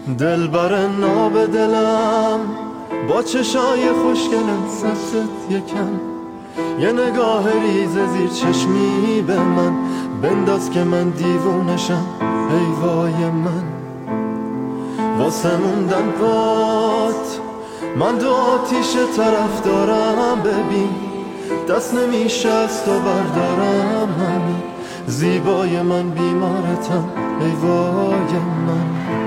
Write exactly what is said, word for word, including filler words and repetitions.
دل بر ناب دلم با چشای خوشگلم سبزت یکم، یه نگاه ریز زیر چشمی به من بنداز که من دیوونشم. ای وای من واسه موندن بات من دو آتیش طرف دارم، ببین دست نمیشه از تو بردارم. همین زیبای من بیمارتم، ای وای من.